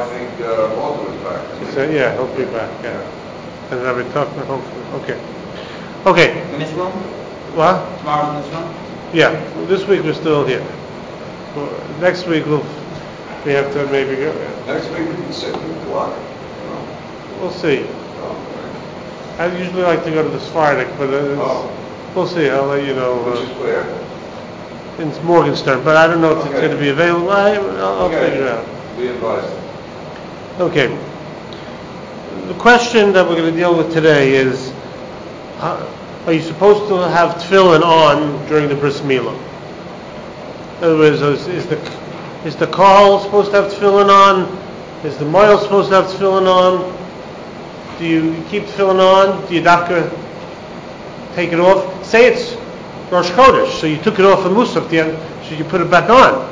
I think Walter was back. So, yeah, he'll be back, yeah. And Rabbi Tuchman, hopefully. Okay. In this room? What? Tomorrow's in this room? Yeah, this week we're still here. Well, next week we have to maybe go. Next week we can sit in the block. We'll see. Oh, I usually like to go to the Sephardic, but we'll see. I'll let you know. which is where? It's Morgenstern, but I don't know if it's going to be available. I'll figure it out. Be advised. Okay. The question that we're going to deal with today is, are you supposed to have tefillin on during the bris milah? In other words, is the kahal supposed to have tefillin on? Is the moil supposed to have tefillin on? Do you keep tefillin on? Do you take it off? Say it's Rosh Chodesh, so you took it off in Musaf, should you put it back on?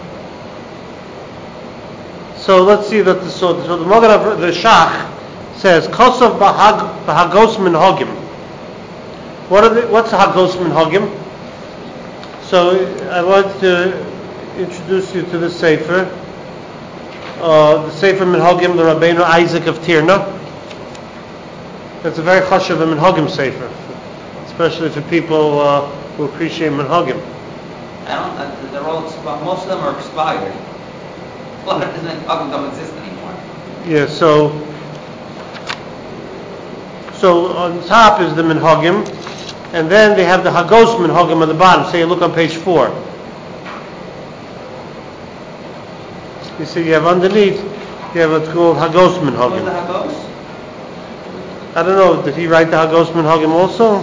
So let's see that the Magen of the Shach says Kosav Bahagos Minhagim. What's Hagos Minhagim? So I want to introduce you to the Sefer. The Sefer Minhagim, the Rabbeinu Isaac of Tirna. It's a very chashuv Minhagim Sefer, especially for people who appreciate Minhagim. They're all expired. Most of them are expired. A lot of Minhagim don't exist anymore. Yeah, so on top is the Minhagim, and then they have the Hagos Minhagim on the bottom. So you look on page 4. You see, you have underneath, you have what's called Hagos Minhagim. What was the Hagos? I don't know, did he write the Hagos Minhagim also?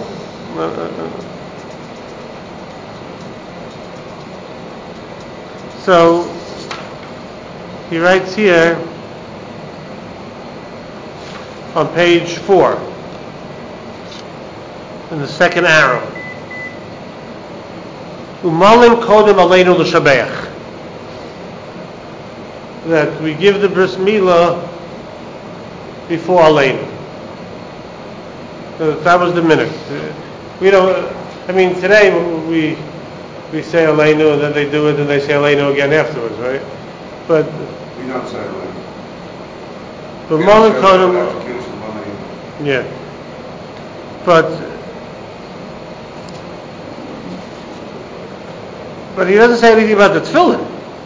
So, he writes here on page 4, in the second arrow, Umalim Kodem Aleinu L'Shabeach, that we give the bris milah before Aleinu. So that was the minute. We don't. I mean, today we say Aleinu and then they do it and they say Aleinu again afterwards, right? But We don't say Aleinu. but Malim Kodem, yeah. But he doesn't say anything about the tefillin.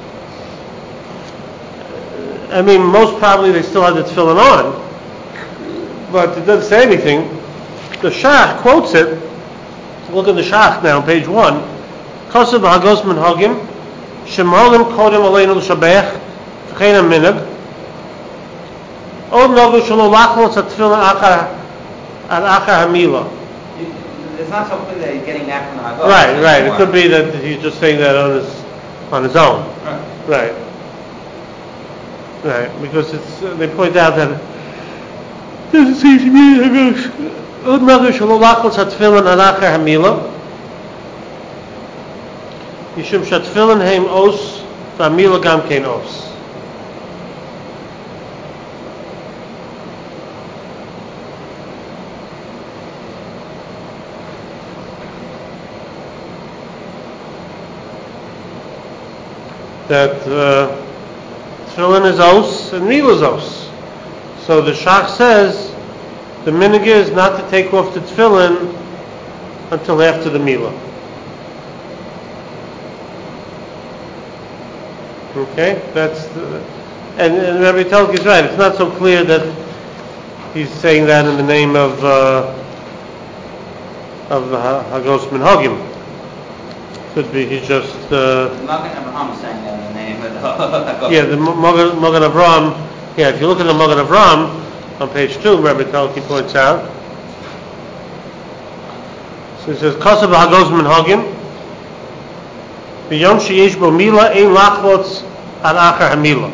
I mean, most probably they still have the tefillin on, but it doesn't say anything. The Shach quotes it. Look at the Shach now, page 1. Kosav Hagos Minhagim, Shemalim Kodem Aleinu L'Shabeach, V'chein HaMinhag, Od Nogu Shelo Lachlos HaTefillin Ad Achar HaMilah. It's not so clear that he's getting that from the Hagos. Right. It could be that he's just saying that on his own. Right. Because they point out that it doesn't seem to be Hagos. Od Nogu Shelo Lachlos HaTefillin Ad Achar HaMilah. Yishum Shatefillin Heim Os, V'Amilah Gam Kein Os. That tefillin is os and milah is os. So the Shach says the minhag is not to take off the tefillin until after the milah. Okay, that's and Rabbi Telk is right. It's not so clear that he's saying that in the name of Hagos Minhagim. Could be he's just. Magen Avraham is saying that in the name of the Hagos. Yeah, the Magen Avraham. Yeah, if you look at the Magen Avraham on page 2, Rabbi Telk points out. So he says, "Kosav Hagos Minhagim." B'yom sheyesh bo milah ein lachlotz ad achar hamilah.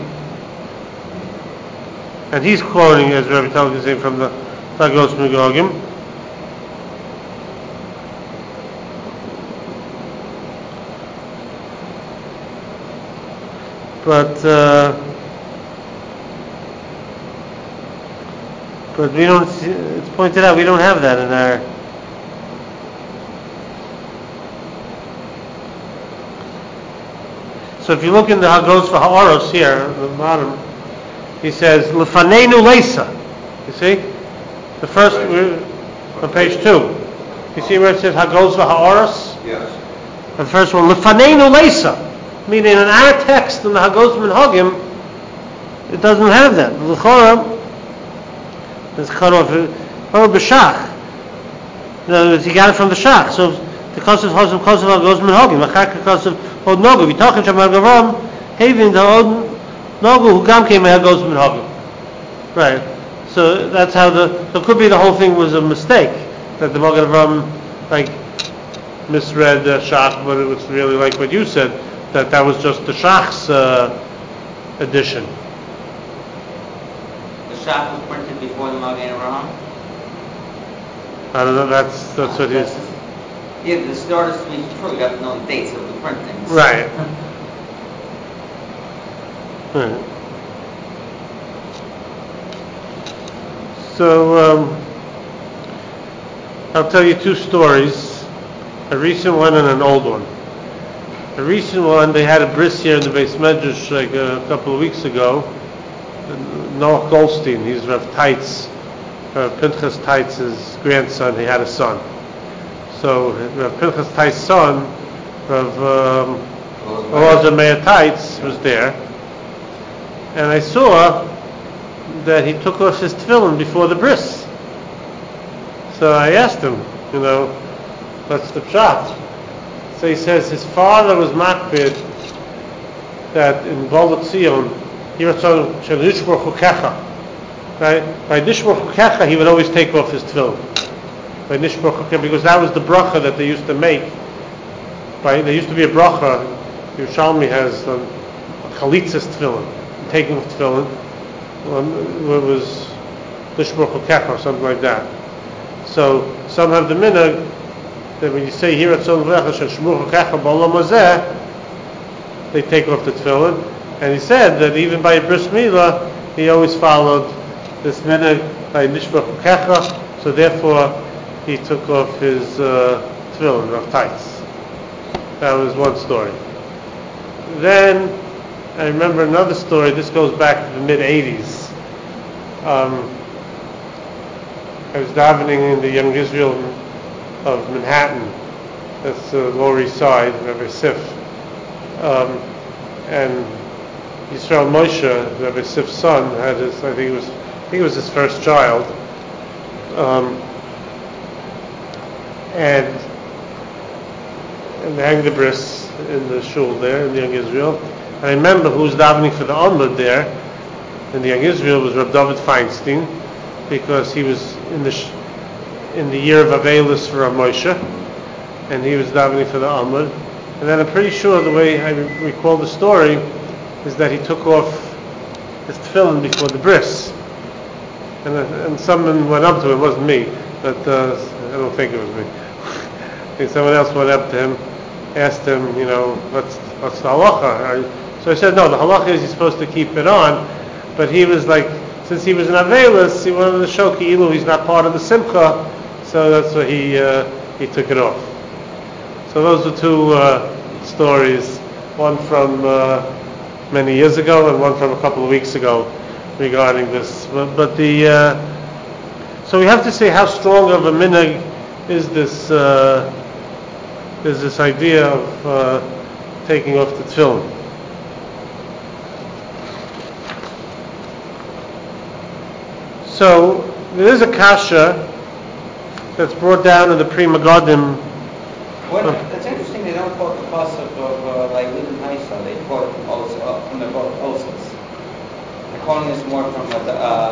And he's quoting, as Rabbi Talmud is saying, from the Hagos Minhagim. But we don't. It's pointed out we don't have that in our. So if you look in the Hagos for Ha'aros here, at the bottom, he says, Lefanenu Leisa. You see? The first, on page 2. You see where it says Hagos v'Ha'oros? Yes. The first one, Lefanenu Leisa. Meaning in our text, in the Hagos Minhagim, it doesn't have that. L'chora, it's cut off, or b'shach. In other words, he got it from the shach. So, the kosev hosem kosev Hagos Minhagim, achar kosev od nogu. V'tachin shem Hagavram, having the od nogu, who gam came Hagos Minhagim. Right. So that's how so it could be the whole thing was a mistake, that the Magen Avraham misread Shach, but it was really like what you said, that was just the Shach's edition. The Shach was printed before the Magen Avraham? I don't know, that's what he's... Yeah, the start is to be true, you have to know the dates of the printings. Right. Right. So, I'll tell you 2 stories, a recent one and an old one. The recent one, they had a bris here in the Beis Medrash like a couple of weeks ago. Noach Goldstein, he's Rav Teitz, Pinchas Teitz's grandson, he had a son. So, Rav Pinchas Teitz's son, Rav Elazar Meir Teitz, was there. And I saw that he took off his tefillin before the bris. So I asked him, what's the pshat? So he says his father was makbid that in Volat Zion, right? By Nishmor Chukecha, he would always take off his tefillin. By Nishmor Chukecha, because that was the bracha that they used to make. Right? There used to be a bracha, Yerushalmi has a chalitzas tefillin, taking off tefillin. It was Nishmor Chukecha or something like that. So some have the minhag that when you say here at Tzon V'lecha Shemur Chukecha B'olam Hazeh, they take off the tefillin. And he said that even by Bris Milah, he always followed this minhag by Nishmor Chukecha, so therefore he took off his tefillin, Rav Teitz. That was one story. Then I remember another story. This goes back to the mid-'80s. I was davening in the Young Israel of Manhattan. That's the Lower East Side, Rabbi Sif. And Yisrael Moshe, Rabbi Sif's son, had his, I think it was his first child. And they hang the bris in the shul there in the Young Israel. I remember who was davening for the Amud there in the Young Israel was Reb David Feinstein, because he was in the year of Avelis for Rav Moshe, and he was davening for the Amud. And then I'm pretty sure the way I recall the story is that he took off his tefillin before the bris. And someone went up to him, it wasn't me, but I don't think it was me. I think someone else went up to him, asked him, what's the halacha? So I said, no, the halacha is you're supposed to keep it on, but he was like, since he was in Avelis, he wanted to show Ki'ilu he's not part of the Simcha, so that's why he took it off. So those are 2 stories, one from many years ago and one from a couple of weeks ago regarding this. But so we have to say how strong of a minhag is this idea of taking off the tefillin. So there is a kasha that's brought down in the Pri Megadim. It's interesting they don't quote the pasuk of like Libn Haisa. They quote also from the book Osas. They're quoting this more from the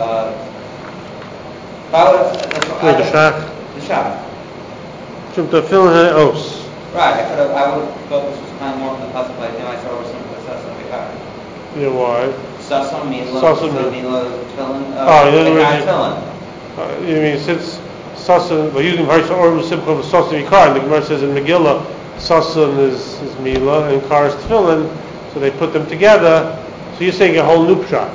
Shach. The Shach. From the tefillin os. Right. I would have thought this was kind of more from the pasuk like Libn Haisa or something like Sasam Bekar. Yeah, why? Sasam Mila tefillin. Tefillin. You mean since Sasan, we're using Harsha or Simcha of Sasan Yikar, and the Gemara says in Megillah, Sasan is Mila and Kar is Tefillin, so they put them together. So you're saying a whole new pshat.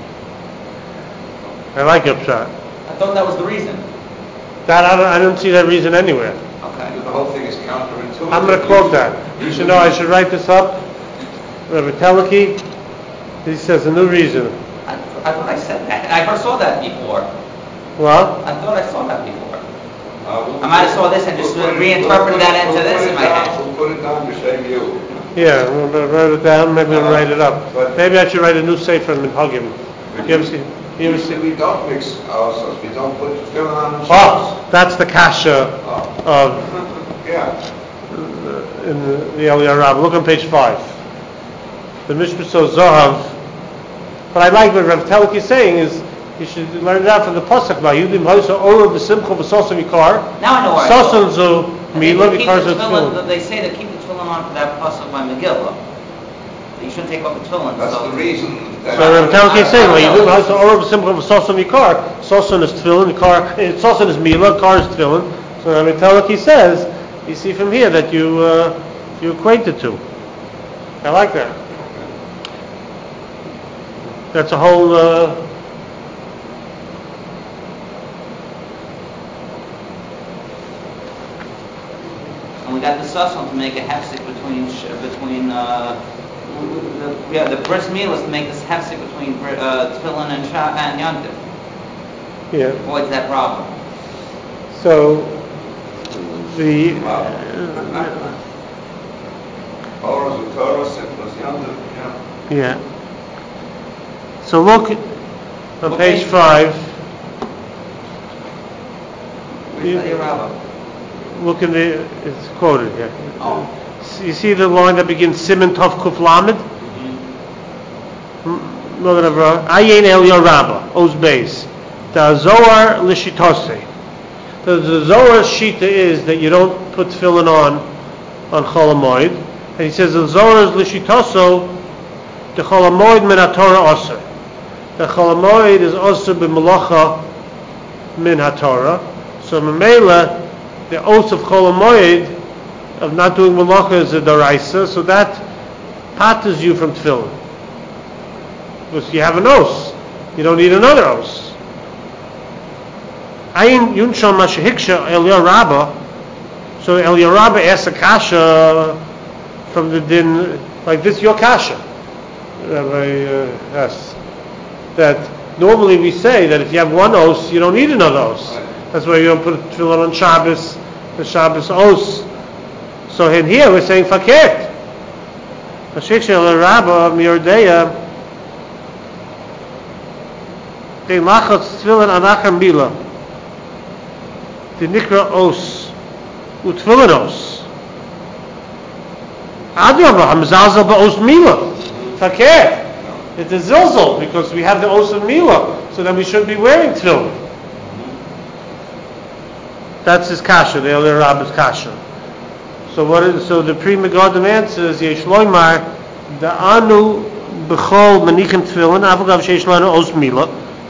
I like your pshat. I thought that was the reason. That I don't see that reason anywhere. Okay. The whole thing is counterintuitive. I'm going to quote that. You should know. I should write this up. Rabbi Teleki, he says a new reason. I thought I said that. I first saw that before. Well, I thought I saw that before. We'll I might have saw this and just reinterpreted that into this in my head. We'll put it down to save you. yeah, I'm gonna write it down, maybe I'll write it up. Maybe I should write a new sefer and hug him. You ever see? We don't mix our sauce, we don't put tefillin on the Oh, sauce. that's the kasha of Yeah. in the Eliyah Rabbah. Look on page 5. The Mishpah says Zohav. But I like what Rav Telik is saying is you should learn it out from the pasuk about Yudim Hoysa Ora B'Simcha V'Sosa Vikar. Now I know where I Sosan saw. Zu Mila Vikar Zu They Tefillin. say to keep the tefillin on for that pasuk by Megillah. You shouldn't take off the tefillin. That's so. the reason. So Rav Telik is saying, well, Yudim Hoysa Ora B'Simcha V'Sosa Vikar. Sosan is Tefillin, Sosan is Mila, Kar is Tefillin. So Rav Telik says, you see from here that you equate the two. I like that. That's a whole. And we got the sasan to make a hefsek between the bris meal is to make this hefsek between tefillin and yantif. Yeah. Avoids that problem. So the Torah is Torah, simple as yonder, yeah. yeah. So look on page 5. Where's the Rabbah? Look in the it's quoted here. Oh. You see the line that begins Siman Tov Kuf Lamed. Look at it, bro. Ayin Eliyah Rabbah Oz Beis. The Zohar Lishitose. The Zohar's shita is that you don't put tefillin on Chol HaMoed. And he says the Zohar's Lishitoso the Chol HaMoed min HaTorah Osir. The Chol HaMoed is Osir b'melacha min HaTorah. So Memela, the oath of Chol HaMoed of not doing melacha is a daraisa, so that patters you from tefillin. Because you have an oath. You don't need another oath. Ayin Yunshon Mashihiksha Eliyah Rabbah. So Eliyah Rabbah asks a kasha from the din, like this, your kasha. Rabbi asks that normally we say that if you have one oath, you don't need another oath. That's why you don't put tefillin on Shabbos, the Shabbos oath. So in here we're saying fakert. Mashihiksha Eliyah Rabbah Miyordeya. They lachatz tefillin anachar mila. The nikra os utfillin os. Adrabah hamzalzel ba'os mila. Fakir. It's a zilzal because we have the os of mila, so then we shouldn't be wearing tefillin. That's his kasha, the Eliyah Rabbah's kasha. So the Pri Megadim answers yesh loymar the anu b'chol manichem tefillin avagav sheish lanu os mila.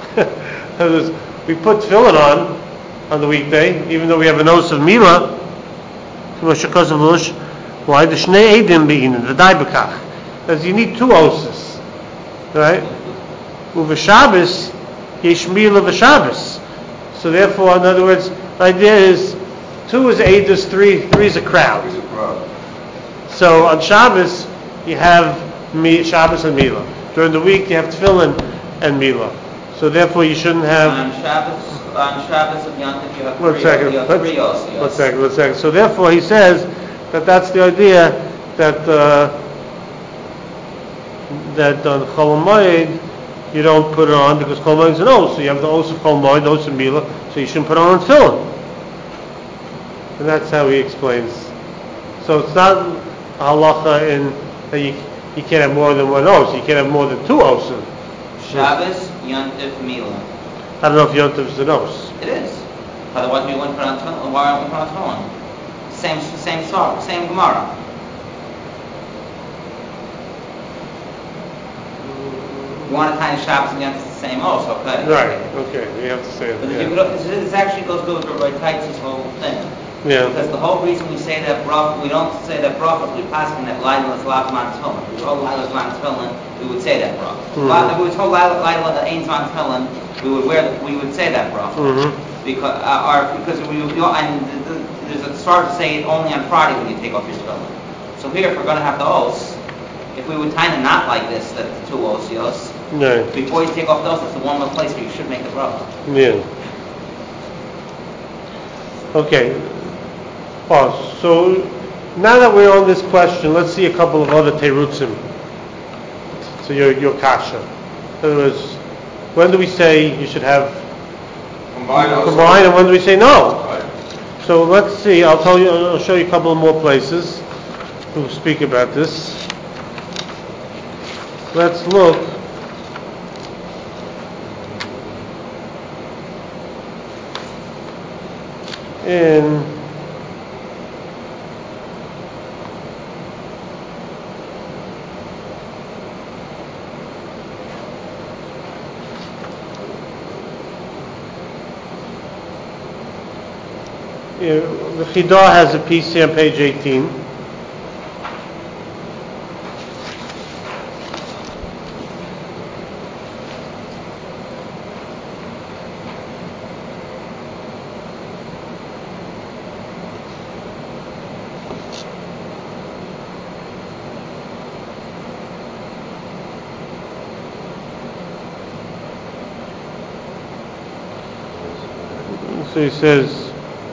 We put tefillin on the weekday, even though we have an os of Mila. Why the Shnei Eidim be'inin, the Dai B'kach? Because you need two oses, right? Uva Shabbos, yesh Mila v'Shabbos. So therefore, in other words, the idea is 2 is Eidos, 3 is a crowd. So on Shabbos, you have Shabbos and Mila. During the week, you have Tefillin and Mila. So therefore, you shouldn't have. On Shabbos and Yom Tov, you have One three osiyos. One second. So therefore, he says that's the idea that on Chol HaMoed you don't put it on because Chol HaMoed is an oath. So you have the oath of Chol HaMoed, the oath of Mila. So you shouldn't put it on tefillin. And that's how he explains. So it's not a halacha in that you can't have more than one oath. You can't have more than 2 oaths. Shabbos, Yom Tov, Mila. I don't know if Yom Tov is an oath. It is. Otherwise, we wouldn't put on tefillin. Why aren't we put on tefillin? Same Gemara. You want to tie Shabbos and Yom Tov the same oath, okay? Right. Okay. We have to say it. But Yeah. if you look, this actually goes to Rabbi Taitz's whole thing. Yeah. Because the whole reason we say that bracha, we don't say that bracha, we pass in that Laila is Lav Man Tefillin. If we were told Laila is Man Tefillin, we would say that bracha. If we were told Laila Ain's Man Tefillin, we would say that bracha. Mm-hmm. Because there's a start to say it only on Friday when you take off your tefillin. So here, if we're going to have the os, if we would tie a knot like this, that the 2 osios, No. Before you take off the os, it's the one more place where you should make the bracha. Yeah. Okay. Oh, so now that we're on this question, let's see a couple of other terutzim. So your kasha. In other words, when do we say you should have combined, and when do we say no? Right. So let's see. I'll show you a couple of more places who speak about this. Let's look. The Chidah has a piece here on page 18. So he says,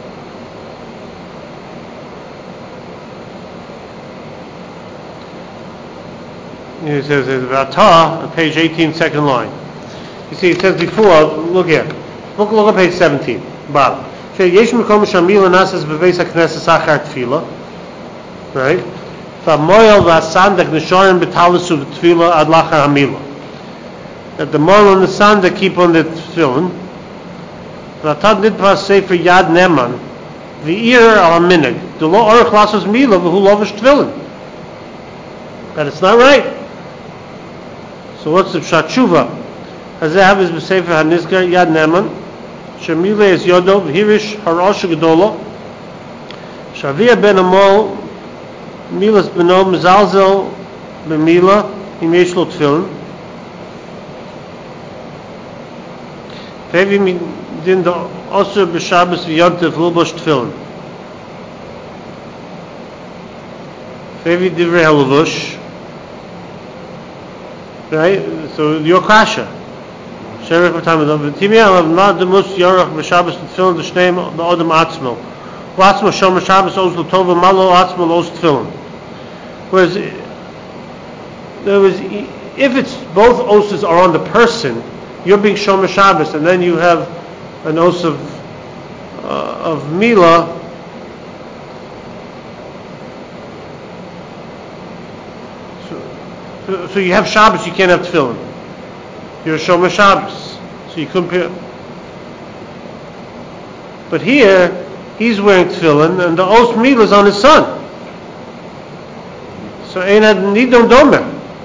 V'atah, on page 18, second line. You see, it says before, look here. Look at page 17. Bottom. Yesh mekom shamila nasas beveis hakneses achar tefila. Right? V'moyel v'asandak nishorim betalisu v'tefila ad lachar hamila. That the moyel and the sandak keep on the tefillin. V'atad nidpas sefer yad neman v'ir al minig. The lo orach lasos mila v'hu lovish tefillin. That it's not right. So what's the pshat tshuva? Hazahav is b'sefer hanizgar yad neman. Shemile is yodo v'hirish harosh gedola. Shavia ben amol milas beno mezalzel b'mila im yesh lo tefillin. Fevi midin da osur b'shabbos v'yontev lubosh tefillin. Fevi divrei haluvosh. Right? So your kasha. Sheref v'tam adam. V'timiyah of not the most yorach b'shabbos tefillin the shneim the odom atzmo. V'atzmo shom b'shabbos oz l'tova malo atzmo l'oz tefillin. Whereas, if it's both oses are on the person, you're being shom b'shabbos, and then you have an os of mila. So you have Shabbos, you can't have tefillin. You're a Shomer Shabbos, so you couldn't. But here, he's wearing tefillin, and the os mila is on his son. So ein had nidon domer.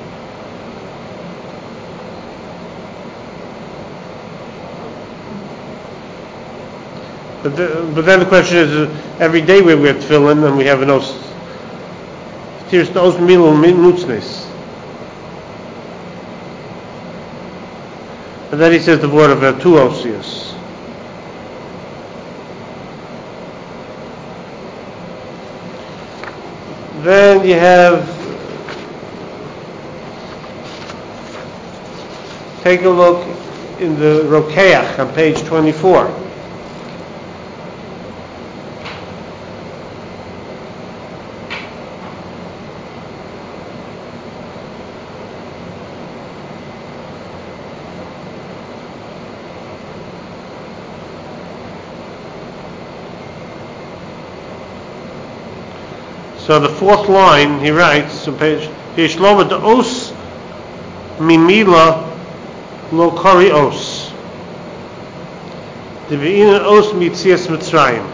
But then the question is, every day we wear tefillin and we have an os. Here's the os mila nutznes. And then he says the word of two osius. Then you have, take a look in the Rokeach on page 24. So the fourth line, he writes on page Yishlova the os mimila lo kori os. The ve'ina os mitzias mitzrayim.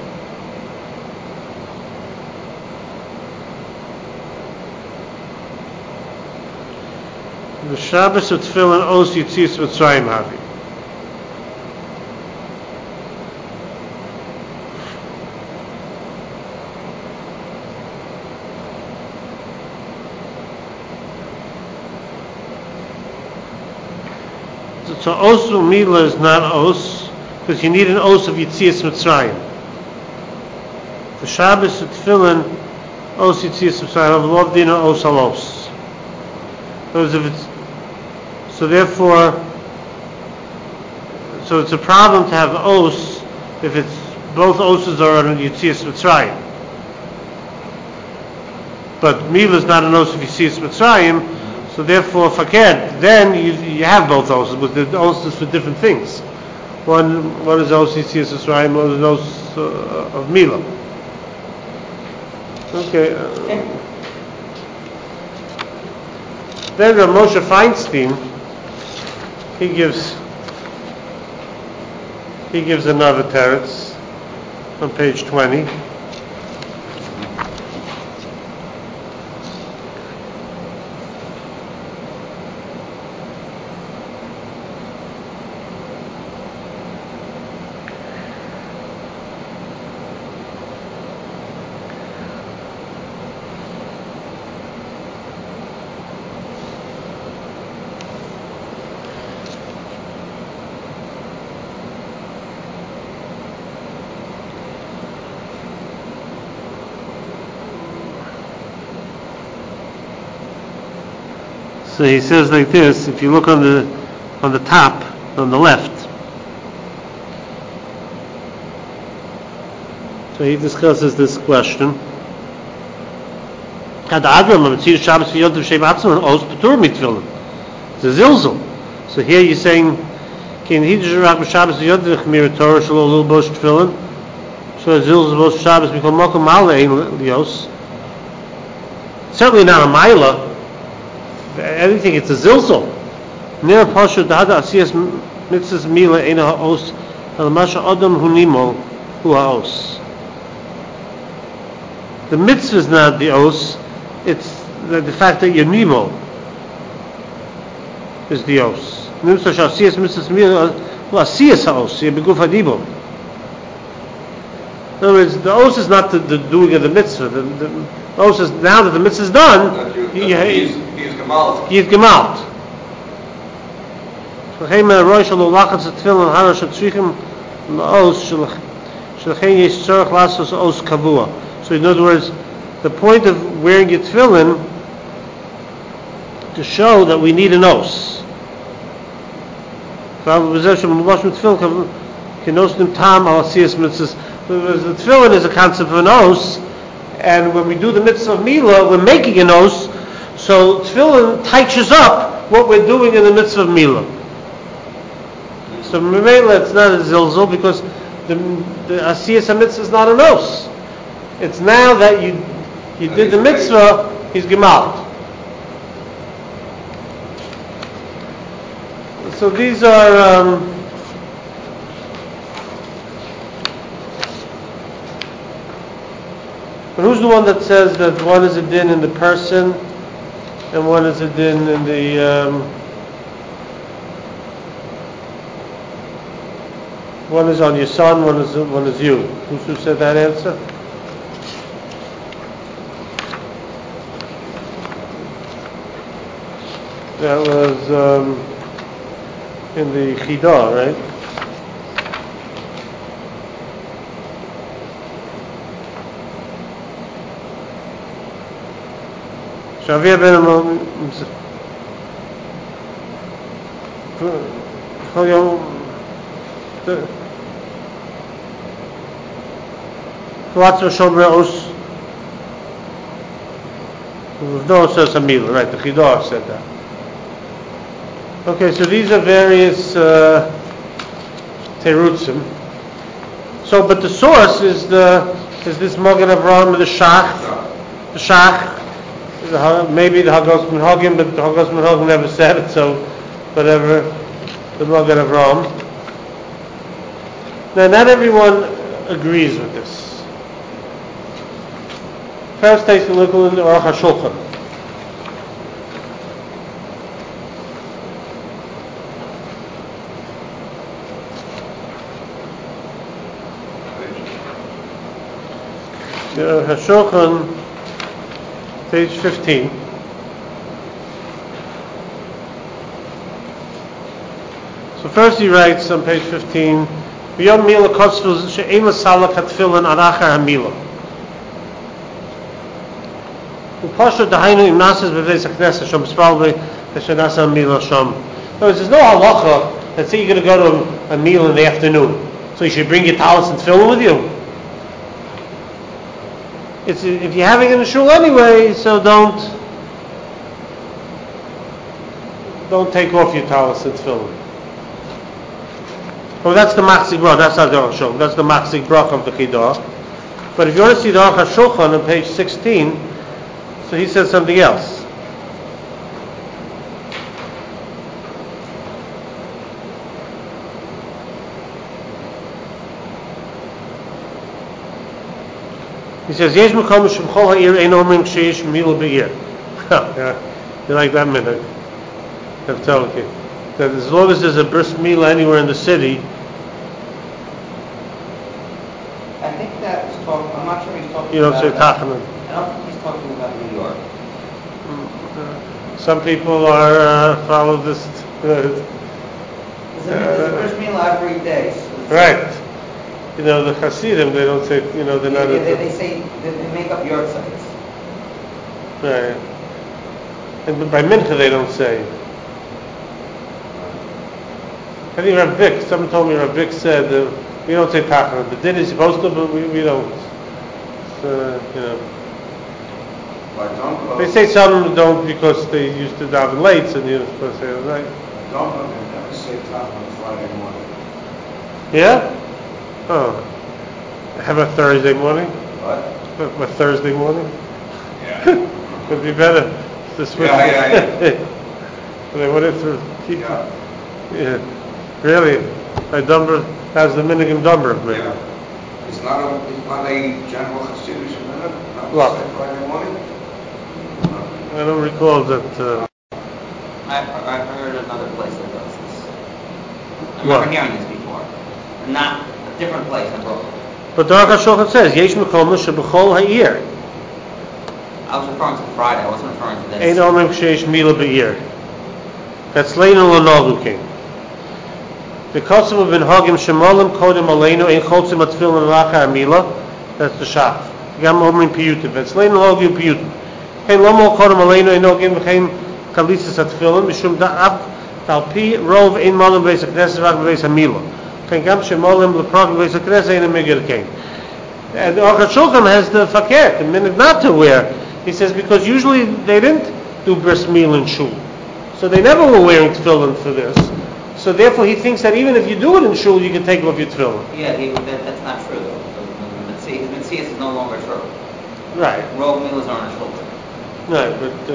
The Shabbos of tefillin os yitzias mitzrayim havi. So os umila is not os, because you need an os of Yitzias Mitzrayim. The Shabbos of Tefillin, os Yitzias Mitzrayim, of Lov Dina os halos. So therefore, so it's a problem to have os if it's both oses are on Yitzias Mitzrayim. But Mila is not an os if Yitzias Mitzrayim, so therefore fakir, then you have both oses, but the oses for different things. One is os Yitzias Mitzrayim, one is os of Mila. Okay. Then Moshe Feinstein, he gives another teretz on page 20. So he says like this, if you look on the top, on the left. So he discusses this question. So here you're saying, certainly not a Maila. Anything, it's a zilzal. Near Pasha Dada Asiyas Mitzvahs Mila Eina Ha'os Al Masha Adam Hunimo Hu Ha'os. The mitzvah is not the os, it's the fact that your nimo is the os. Nimsa Asiyas Mitzvahs Mila Hu Asiyas Ha'os Yebeguf Hadibo. In other words, the os is not the doing of the mitzvah. The os is now that the mitzvah is done, he's gemalt. He's gemalt. So Hema Rosh Lo Lachatz Tefillin Hara Shatzrichim Laos Shalchein Yesh Tzorach Lasos Os Kavua. So in other words, the point of wearing your tefillin to show that we need an os. The tefillin is a concept of an os, and when we do the mitzvah of Mila, we're making an os, so tefillin touches up what we're doing in the mitzvah of Mila. So Memela, it's not a zilzal, because the Asiyas HaMitzvah is not an os. It's now that you did the mitzvah, he's gemalt. So these are but who's the one that says that one is a din in the person and one is a din in the one is on your son, one is you? Who said that answer? That was in the Chidah, right? Shavia ben no, says Hamil, right? The Chidah said that. Okay, so these are various terutzim. So, but the source is this Magen Avraham, the Shach, maybe the Hagos Menhagim, but the Hagos Menhagim never said it, so whatever, the Magen Avraham. Now, not everyone agrees with this. First, take a look at the Aruch HaShulchan. HaShulchan, page 15. So first he writes on page 15, V'yom mila kotzvus she'en l'salak hatfilin arachar hamila. U'pashut dahainu im nasis b'veis ha'knesset shom b'spal b'shenasa hamila shom. There's no halacha. Let's say you're going to go to a meal in the afternoon, so you should bring your talis and tefillin with you. If you're having it in the shul anyway, so don't take off your talis and tefillin. Oh, that's the Machzik Brach. That's not the Aruch HaShulchan. That's the Machzik Brach of the Chidah. But if you want to see the Aruch HaShulchan on page 16, so he says something else. He says, "Yesh mekom shemchol ha'ir ein omrim ksheyesh mila be'ir." You like that minute? I'm telling you that as long as there's a bris milah anywhere in the city. I think that is talking. I'm not sure he's talking. You don't about say that. tachanan. I don't think he's talking about New York. Some people are follow this. There's a bris milah every day. So Right. The Hasidim, they don't say, they're not. They say they make up yard sites. Right. And by mincha they don't say. I think Rav Vic, someone told me Rav Vic said we don't say tachana. The din is supposed to, but we don't. They say some don't because they used to daven late, and you're supposed to say it right. Don't never say tachana Friday morning. Yeah? Oh. How about Thursday morning? What? My Thursday morning? Yeah. Would be better to switch. Yeah. They wanted to keep. Yeah. Really? By Dumber, that's the minhagim Dumber, maybe. Yeah. It's not a general Hasidic minute. What? Friday morning. I don't recall that. I've heard another place that does this. I What? remember hearing this before. Not a different place in Brooklyn. But the Aruch HaShulchan says, Yesh mekom shebechol ha'ir. I was referring to Friday. I wasn't referring to this. Ein omrim ksheyesh mila be'ir. That's leinu l'nogu king. The kotzim of ben hagim shemolim kodem aleinu ein chotzim atfilin lachar mila. That's the shach. Gam omrim piyutim. That's leinu l'nogu piyutim. Kein lomo kodem aleinu ein ogim v'chein chalisas atfilin mishum da'af talpi rov ein molim beis hakneses v'ak beis hamila. Kein gam shemolim leprogim beis hakneses ein amigir kein. And the Aruch HaShulchan has the fakir, the minute not to wear. He says because usually they didn't do bris milah in shul, so they never were wearing tefillin for this. So therefore, he thinks that even if you do it in shul, you can take off your tefillin. Yeah, that's not true though. His Metzias is no longer true. Right. Rov milas are on his shoulder. Right,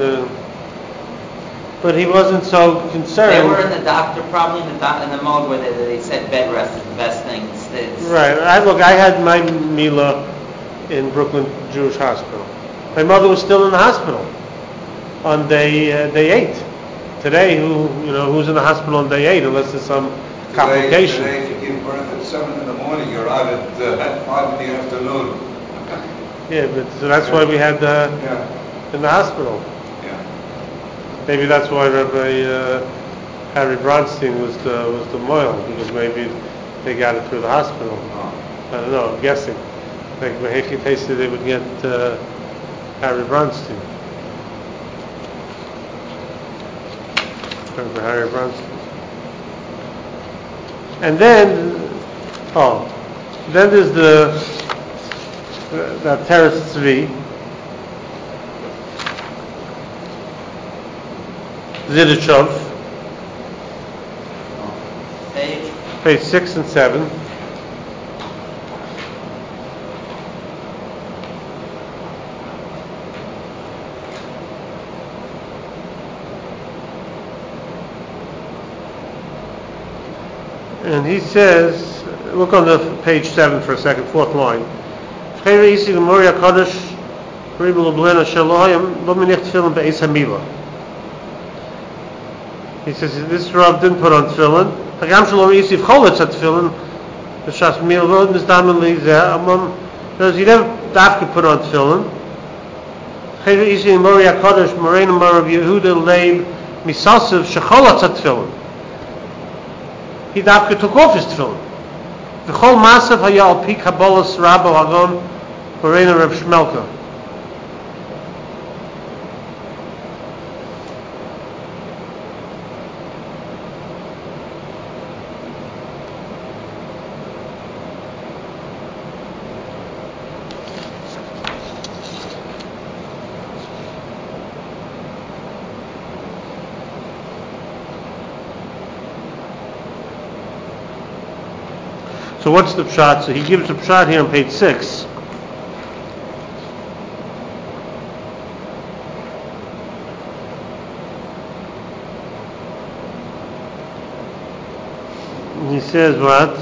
but he wasn't so concerned. They were in the doctor, probably in the mode where they said bed rest is the best thing. Right. I had my milah in Brooklyn Jewish Hospital. My mother was still in the hospital on day 8. Today, who's in the hospital on day 8 unless there's some complication? Today, if you give birth at 7 in the morning, you're out at 5 in the afternoon. Yeah, but so that's why we had in the hospital. Yeah. Maybe that's why Rabbi Harry Bronstein was the moil, because maybe they got it through the hospital. Oh. I don't know. I'm guessing. Like Mehechi tasted, they would get Harry Bronstein. For Harry Bronstein. And then there's that Teres Tzvi, Zidichov, page 6 and 7. And he says, look on the page 7 for a second, 4th line. He says, this Rav didn't put on tefillin. He never dafka put on tefillin. He dafka took off his tefillin. The whole masav haya al pi kabbalas Rabbi Hagon Morena Reb Shmelka. So what's the pshat? So he gives the pshat here on page 6. He says what?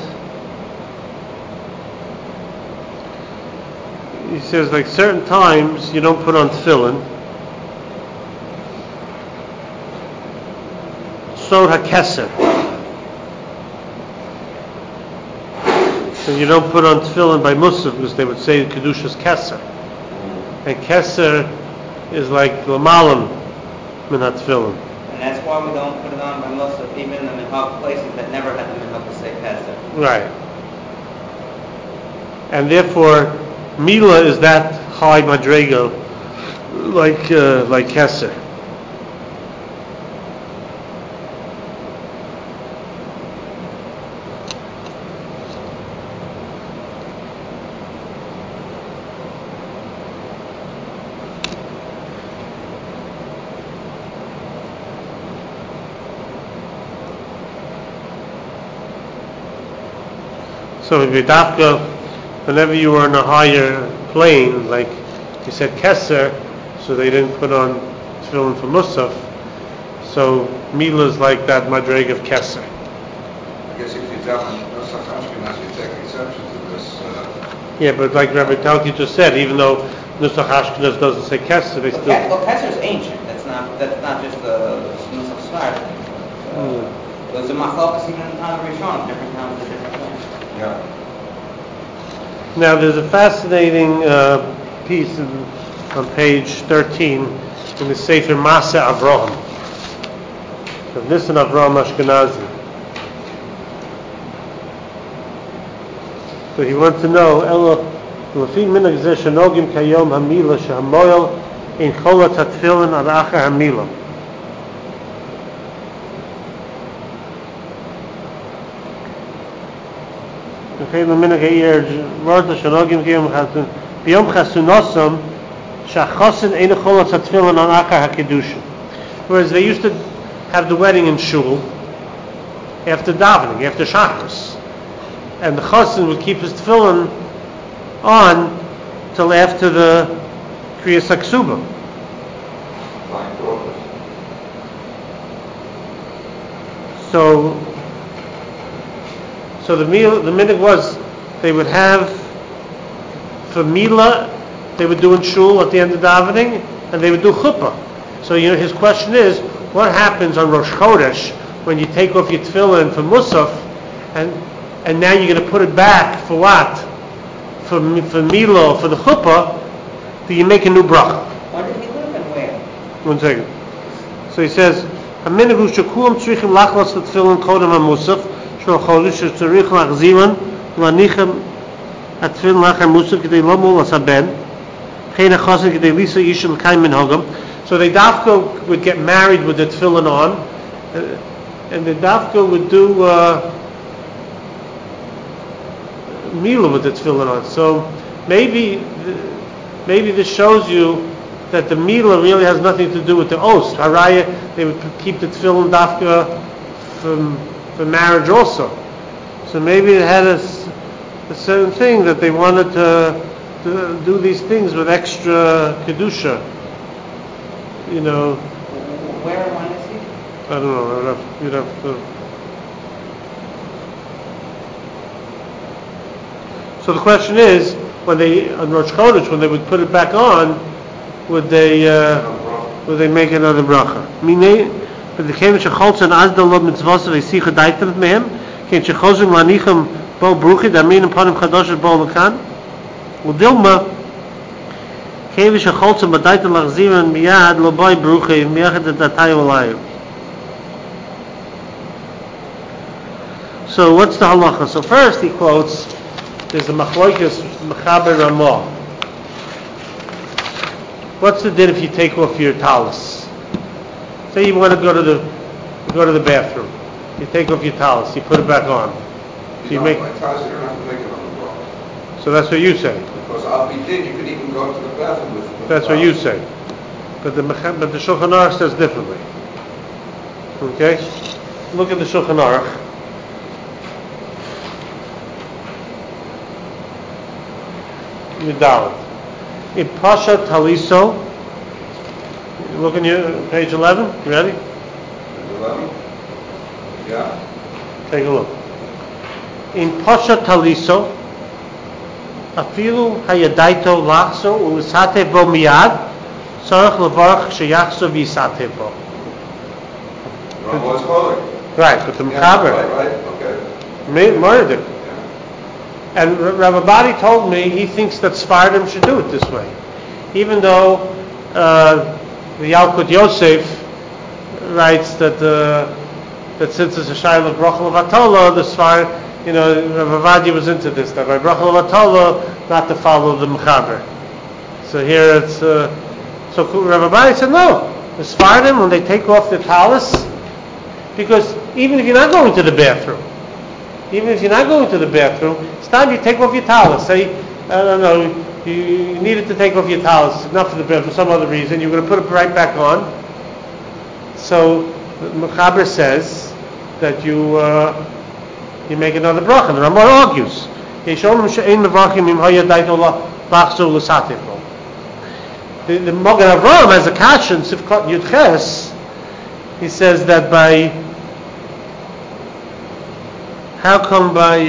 He says like certain times you don't put on tefillin. Sod HaKeser. So you don't put on tefillin by Musaf because they would say Kedushas Keser. And Keser is like Lamalam min HaTefillin. And that's why we don't put it on by most of even in the minhag places that never had the minhag to say Kesser. Right. And therefore, Mila is that high madrega, like Keser. So Vidafka, whenever you were in a higher plane, like you said Keser, so they didn't put on tefillin for Musaf. So Mila is like that madreg of Keser. I guess if you daven Nusach Ashkenaz, you take exception to this. Yeah, but like Rabbi Talki just said, even though Nusach Ashkenaz doesn't say Keser, they still. Well, Kesser is ancient. That's not just the Nusach Star thing. There's a machlokas even in the time of Rishon, different times with different things. Yeah. Now there's a fascinating piece on page 13 in the Sefer Masa Avraham of Nisan Avraham Ashkenazi. So he wants to know, Lefi minhag zeh shenogim kayom hamila shehamoyel in cholat hatfilin ad achar hamila. Whereas they used to have the wedding in shul after davening, after Shacharis, and the chassan would keep his tefillin on till after the Kriyas HaKsuba. So the minhag was they would have for Mila they would do in shul at the end of davening, and they would do chuppah. So his question is, what happens on Rosh Chodesh when you take off your tefillin for Musaf, and now you're going to put it back for what? For Mila or for the chuppah? Do you make a new bracha? Where did he live and where? 1 second. So he says, "Haminhag hu shekulam tzrichim lachlos tefillin kodem hamusaf." שצריך להחזירן להניחם התפילין לאחר מוסף כדי לא מול הסבן וכן החסן כדי לישא איש לקיים מנהגם. So the dafka would get married with the tefillin on, and the dafka would do Mila with the tefillin on. So maybe this shows you that the Mila really has nothing to do with the Os. Haraya, they would keep the tefillin dafka for marriage also. So maybe it had a certain thing that they wanted to do these things with extra kedusha. Where and when is he? I don't know. You'd have to. So the question is, on Rosh Chodesh, when they would put it back on, would they make another bracha? The came to Cholzen as the Lord mitzvos they see gedaitet mehem came to Cholzen lanichem bo bruchid amin upon him chadosh bo lekan udilma came to Cholzen bedaitet lachziren miyad lo boy bruchid miyad datay olay. So what's the halacha? So first he quotes, there's a machlokas mechaber Ramah. What's the din if you take off your talis? Say you want to go to the bathroom, you take off your talis, you put it back on. You don't have to make it on the block. So that's what you say. Because I'll be dead, you could even go to the bathroom with That's what you say. But the Shulchan Aruch says differently. Okay? Look at the Shulchan Aruch. Yudal. In Pasha Taliso, look in your page 11. You ready? 11? Yeah. Take a look. In Pasha Taliso, Afilu Hayadaito Lachso Ulisate Bo Miyad, Sarach Levarach Sheyachso Visate Bo. Rambo's quoting. Right, but the Mechaber. Right, okay. Murdered. And Rav Abadi told me he thinks that Sfardim should do it this way. Even though the Yalkut Yosef writes that since it's a Shaila Brachel of Atola, the Sfar, Rav Abadi was into this, that by Brachel of Atola, not to follow the Mechaber. So here it's, so Rav Abadi said no. The Sfardim, when they take off the talis, because even if you're not going to the bathroom, it's time you take off your talis. Say, I don't know, you needed to take off your talis, not for the bathroom, for some other reason, you're going to put it right back on. So the Mechaber says that you make another bracha. The Rambam argues. The Magen Avraham has a kasha in Sifkat Yud Ches. He says that how come by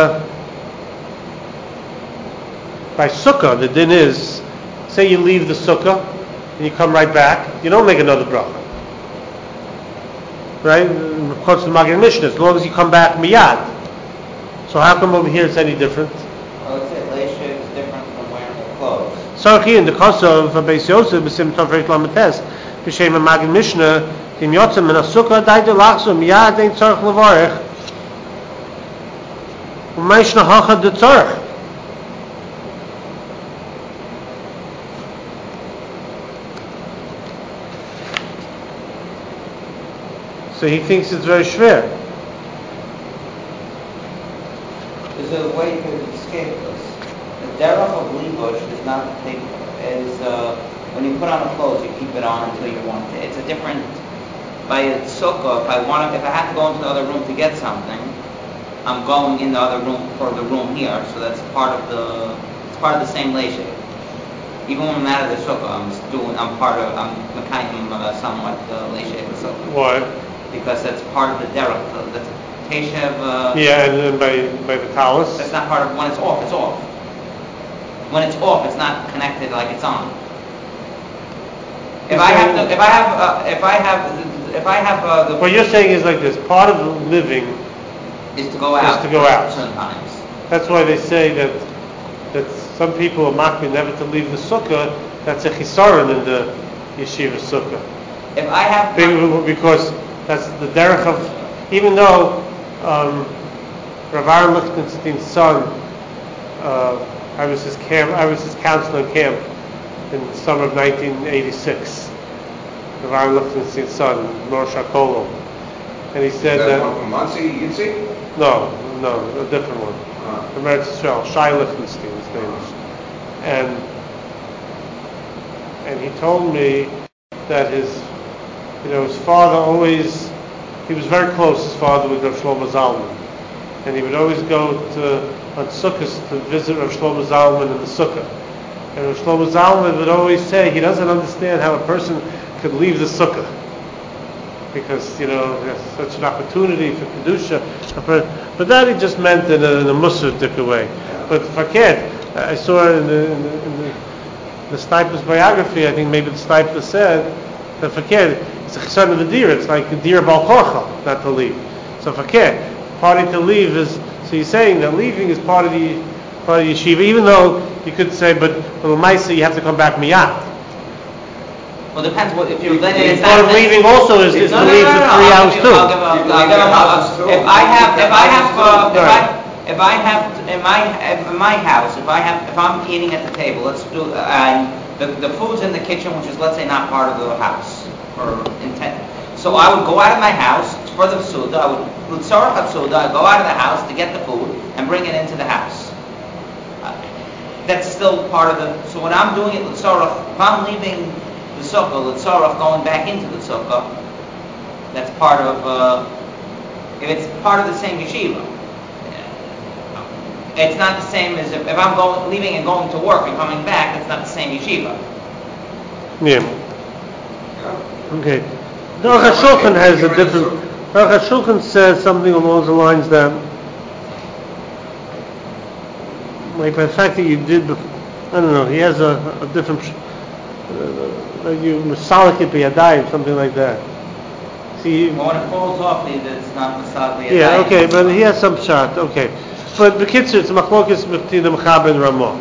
sukkah, the din is, say you leave the sukkah and you come right back, you don't make another bracha. Right? Of course, the Magen Mishnah, as long as you come back miyad. So how come over here it's any different? I would say leisha is different from wearing the clothes. Sarchi in the case of Beis Yosef, b'sim tov reik lametes, b'shem Magen Mishnah, kim yotzem min ha-sukkah dai de lachso miyad ein tzarech levarech. U'meish nahacha de tzarech. So he thinks it's very schwer. There's a way to escape this. The derech of libush is not when you put on a clothes, you keep it on until you want it. It's a different. By a sukkah, if I have to go into the other room to get something, I'm going in the other room for the room here. So that's part of the same leisha. Even when I'm out of the sukkah, I'm mekayim somewhat leisha of the sukkah. Why? Because that's part of the derech. That's teshav. Yeah, and then by the talis. That's not part of when it's off. It's off. When it's off, it's not connected like it's on. If I have the. What you're saying is like this: part of the living is to go out. Sometimes. That's why they say that some people are makbid never to leave the sukkah. That's a chisaron in the yeshiva sukkah. If I have. Because that's the derech of, even though Rav Aaron Lichtenstein's son, I was his counselor in camp in the summer of 1986. Rav Aaron Lichtenstein's son, Mor Shakolo, and he said that one from Muncie, Yitzi? No, a different one. Eretz Yisrael, Shai Lichtenstein, his name is, and he told me that his father always, he was very close, his father, with Rav Shlomo Zalman. And he would always go on Sukkot to visit Rav Shlomo Zalman in the Sukkah. And Rav Shlomo Zalman would always say he doesn't understand how a person could leave the Sukkah. Because, there's such an opportunity for Kedusha. But that he just meant in a Musar way. But Fakir, I saw in the Stipler's biography, I think maybe the Stipler said, that Fakir, it's a chesed of the deer. It's like a deer bal korcha, not to leave. So Fakir, party to leave is. So you're saying that leaving is part of the yeshiva, even though you could say, but l'maisa you have to come back miyat. Well, it depends what if you're letting it. Part of leaving also is to leave for 3 hours too. If I have in my house, if I'm eating at the table, let's do the food's in the kitchen, which is, let's say, not part of the house or intent. So I would go out of my house for the suda. I would I'd go out of the house to get the food and bring it into the house. That's still part of the. So when I'm doing it, if I'm leaving the sukkah, going back into the sukkah, that's part of. If it's part of the same yeshiva, It's not the same as if I'm leaving and going to work and coming back. It's not the same yeshiva. Yeah. Yeah. Okay. The Aruch HaShulchan has a different. Aruch HaShulchan says something along the lines that, like by the fact that you did, I don't know. He has a different. You masalik it biyadayim, something like that. See. Well, when it falls off, it's not masalik. Yeah. Okay, but he has some shot. Okay. But the kids, it's machlokes between the Mechaber and Ramah,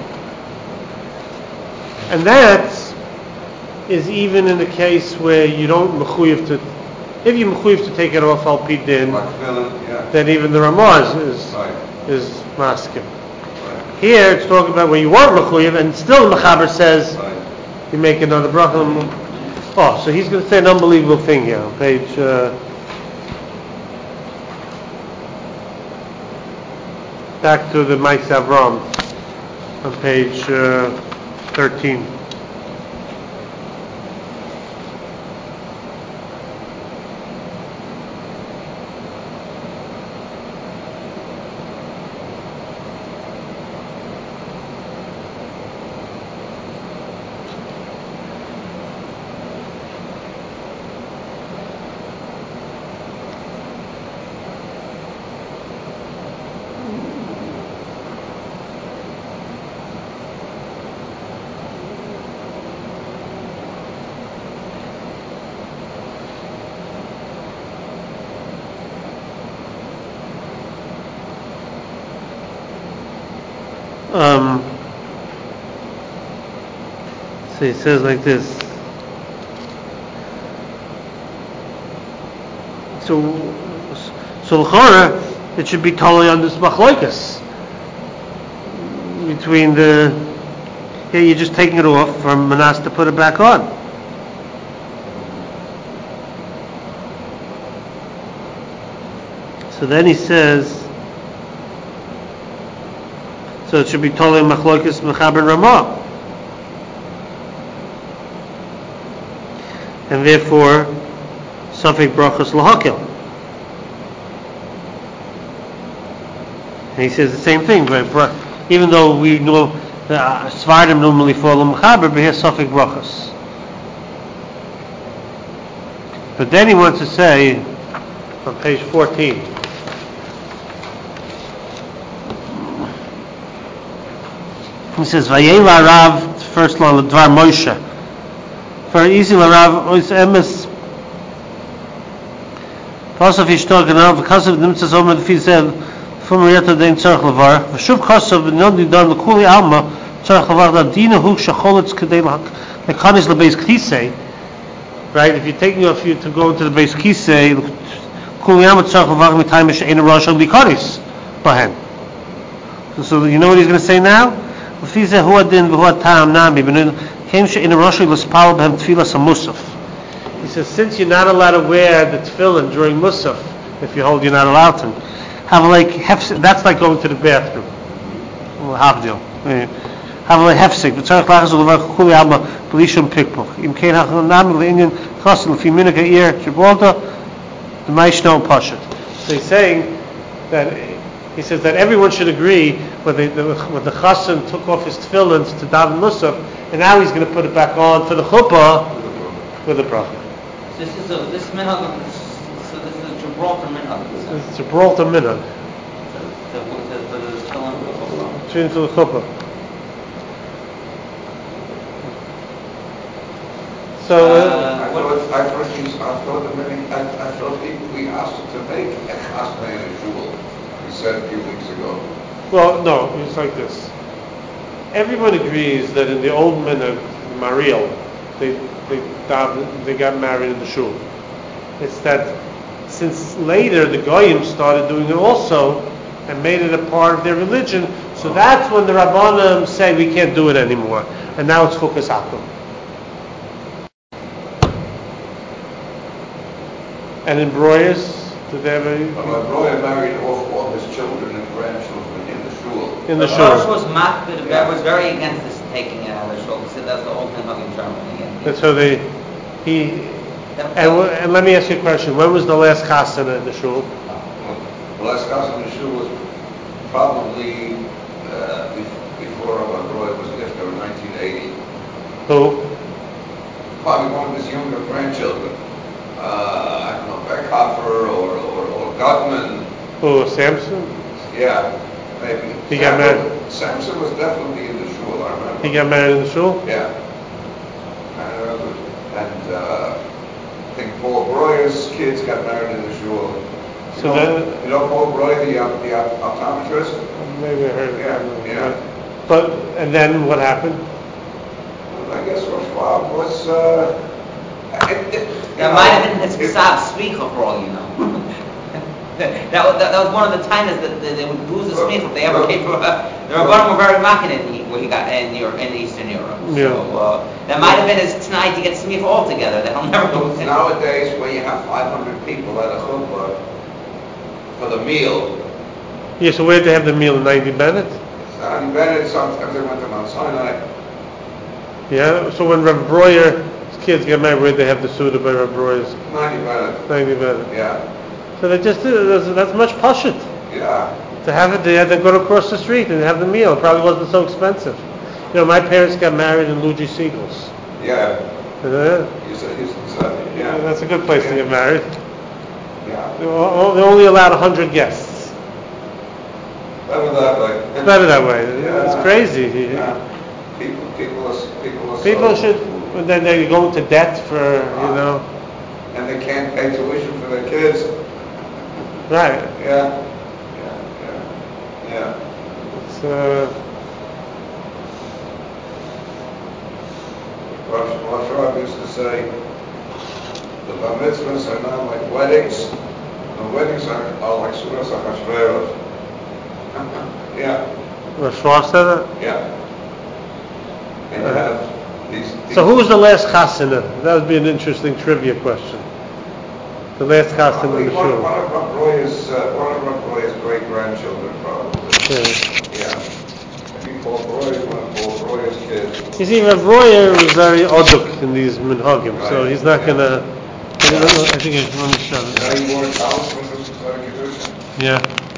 and that is even in the case where you don't mechuyev to. If you mechuyev to take it off al pi din, then even the Ramah is maskim. Right. Here it's talking about when you weren't mechuyev, and still the Mechaber says you make another bracha. Oh, so he's going to say an unbelievable thing here on page. Back to the Ma'aseh Avram on page 13. So he says like this. So l'chora, it should be totally on this machlokes between the. Here you're just taking it off from Manas to put it back on. So then he says. So it should be totally machlokes Mechaber and Ramah. And therefore, Safek brachos lahakil. And he says the same thing, but even though we know Svardim normally follow Mechaber, but here's Safek brachos. But then he wants to say, on page 14, he says, Vayela Rav, first law, Dvar Moshe. For easy Rav is emes. Pasaf Yishtor Ganav because of the Mitzvah Omer the said from Riyata Dein Tzarech Lavar. V'shuv Chasav Nodi Dar L'Kuli Alma Tzarech Lavar Da Dina Hu Shacholitz Kedei Lekanis LeBeis Kisei. Right? If you're taking off you to go into the Beis Kisei, Kuli Alma Tzarech Lavar Mitayim She'ein Rosh Al Likanis Bahen. So you know what he's going to say now? V'fizeh Hu Adin V'Hu Atam Nami. He says, since you're not allowed to wear the tefillin during Musaf, if you hold you're not allowed to, have like that's like going to the bathroom. Havdil. Have like hefsek. V'tzarech lachas u'levar kuli alma b'lishum pikpuk. Im kein hachanam l'inyan chassan l'fi minig ha'ir Gibraltar the ma'ishno pashat. So he's saying that. He says that everyone should agree when the chassan took off his tefillins to daven musaf, and now he's going to put it back on for the chuppah with the bracha. So this minhag. So this is Gibraltar minhag. This is Gibraltar minhag. Between for the chuppah. So. I thought we asked him to make a chasna in a shul. Said a few weeks ago. Well, no, it's like this. Everyone agrees that in the old minhag, Mariel, they got married in the shul. It's that since later the Goyim started doing it also and made it a part of their religion, so that's when the Rabbanim say we can't do it anymore, and now it's Chukas Akum. And in Broyes, did they have any? Broyer married off all his children and grandchildren in the shul. In the shul. shul. Was very against this taking it out of the shul. He said that's the old minhag in Germany. And so and let me ask you a question. When was the last chasana in the shul? The last chasana in the shul was probably before Rabbi Roy was Nifter in 1980. Who? Probably one of his younger grandchildren. I don't know, Beckhofer or Gutman. Who? Samson? Yeah, maybe. He got married. Samson was definitely in the shul, I remember. He got married in the shul? Yeah. I remember. And I think Paul Breuer's kids got married in the shul. You know Paul Breuer, the optometrist? Maybe I heard of Yeah, him. yeah. But, and then what happened? I guess Rosh Schwab was, That might have been his Pesach Smicha for all you know. that was one of the times that they would lose the Smicha if they ever came from the Rabbanim were very mocking where he got in Eastern Europe. Yeah. So that might have been his tonight to get Smicha all together. That he'll never go. Nowadays, when you have 500 people at a chuppah for the meal. Yeah, so where'd they have the meal? 90 Bennett? 90 Bennett, sometimes they went to Mount Sinai. Yeah, so when Reb Breuer's kids get married, where'd they have the Suda by Reb Breuer's? 90 Bennett. 90 Bennett. Yeah. So they just did it. That's much pashut. Yeah. To have it, they had to go across the street and have the meal. It probably wasn't so expensive. You know, my parents got married in Luigi Siegel's. Yeah. You said, yeah. That's a good place to get married. Yeah. They only allowed 100 guests. Better that way. Better that way. Yeah. It's crazy. Yeah. People should, and then they go into debt for, you know. And they can't pay tuition for their kids. Right. Yeah. It's, Rosh Hashanah used to say, the bar mitzvahs are not like weddings. The weddings are like Suras HaChashverosh. Yeah. Rosh Hashanah said that? Yeah. And you have these. So who was the last chasana? That would be an interesting trivia question. The last chasana in the shul. One of Rob Roy's great-grandchildren, probably. Yeah. I think Paul Breuer is one of Paul Breuer's kids. You see, Reb Breuer was very oduk in these minhagim, right. So he's not gonna. I think it's 1 7. Now you wore a talisman, this is like a tradition. Yeah.